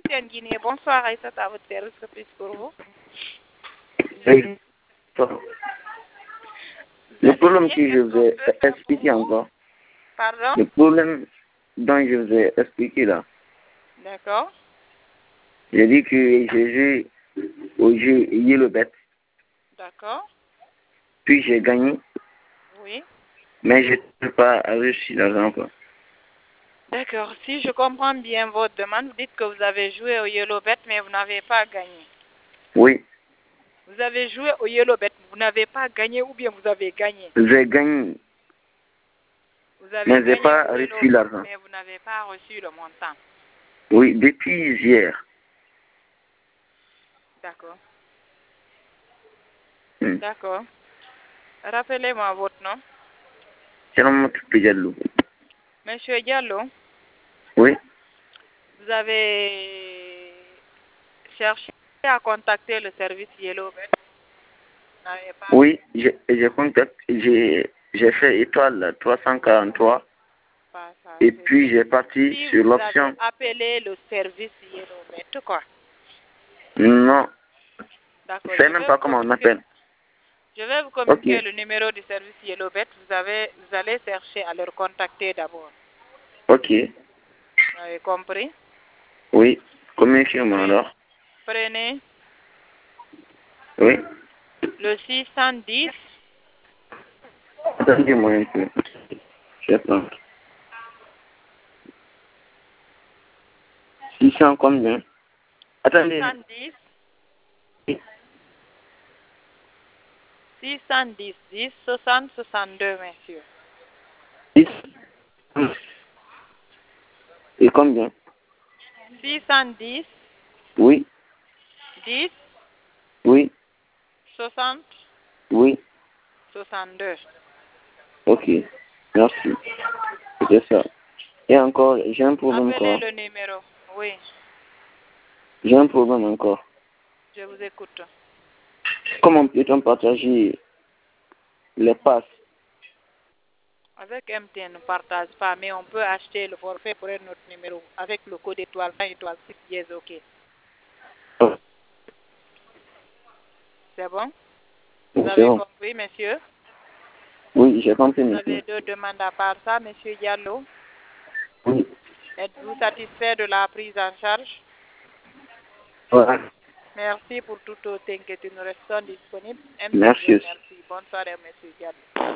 MTN Guinée. Bonsoir, Aïssa, à votre service, que puis-je pour vous? Oui. Le problème bien, que je vous ai expliqué encore. Pardon? Le problème dont je vous ai expliqué là. D'accord. J'ai dit que j'ai joué au jeu Yellowbet. D'accord. Puis j'ai gagné. Oui. Mais je n'ai pas reçu l'argent, quoi. D'accord. Si je comprends bien votre demande, vous dites que vous avez joué au Yellowbet, mais vous n'avez pas gagné. Oui, Vous avez joué au Yellowbet, vous n'avez pas gagné ou bien vous avez gagné? j'ai gagné. Vous avez Mais je n'ai gagné pas au reçu Yellowbet, l'argent. mais vous n'avez pas reçu le montant. Oui, depuis hier. D'accord. Hmm. D'accord. Rappelez-moi votre nom. C'est un mot Diallo. Monsieur Diallo, Oui, vous avez cherché à contacter le service Yellowbet. Vous n'avez pas. oui, j'ai fait étoile 343 Pas ça, et c'est puis bien. j'ai parti Si sur vous avez l'option. appelé le service Yellowbet, quoi. Non, D'accord. je sais même pas comment on appelle. Je vais vous Ok, communiquer le numéro du service Yellowbet. Vous allez chercher à leur contacter d'abord. ok, Vous avez compris? oui, communiquez-moi alors. Prenez Oui, le 610 attendez-moi un peu. Je prends. 600 combien? Attendez. 610 610 10 60 62, messieurs. 10. Et combien? 610 Oui, 10 oui, 60 oui. 62. Ok, merci. C'est ça. Et encore, j'ai un problème Appelez encore. le numéro. Oui, J'ai un problème encore. je vous écoute. Comment peut-on partager les passes? Avec MTN, on ne partage pas, mais on peut acheter le forfait pour un autre numéro avec le code étoile 20 étoile 6 dièse, ok. Oh, C'est bon? Vous c'est avez bon. compris, monsieur? Oui, j'ai compris Vous maintenant. avez deux demandes à part ça, monsieur Diallo. Oui. Êtes-vous satisfait de la prise en charge? Voilà. Merci pour toute autre inquiétude. Nous restons disponibles. MTN vous Merci aussi. remercie. Bonne soirée, monsieur Diallo.